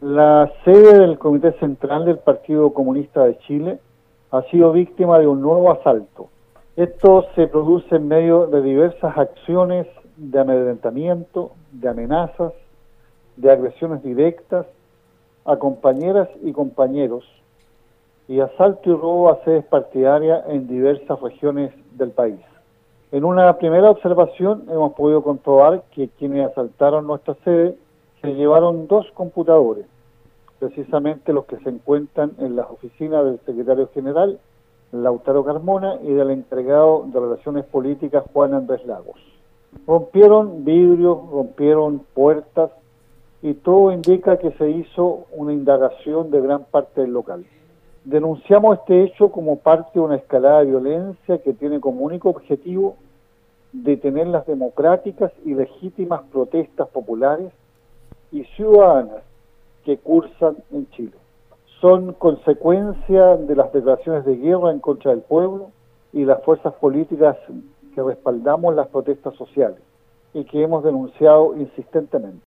La sede del Comité Central del Partido Comunista de Chile ha sido víctima de un nuevo asalto. Esto se produce en medio de diversas acciones de amedrentamiento, de amenazas, de agresiones directas a compañeras y compañeros y asalto y robo a sedes partidarias en diversas regiones del país. En una primera observación hemos podido comprobar que quienes asaltaron nuestra sede se llevaron dos computadores, precisamente los que se encuentran en las oficinas del secretario general, Lautaro Carmona, y del encargado de Relaciones Políticas, Juan Andrés Lagos. Rompieron vidrios, rompieron puertas, y todo indica que se hizo una indagación de gran parte del local. Denunciamos este hecho como parte de una escalada de violencia que tiene como único objetivo detener las democráticas y legítimas protestas populares y ciudadanas que cursan en Chile. Son consecuencia de las declaraciones de guerra en contra del pueblo y las fuerzas políticas que respaldamos las protestas sociales y que hemos denunciado insistentemente.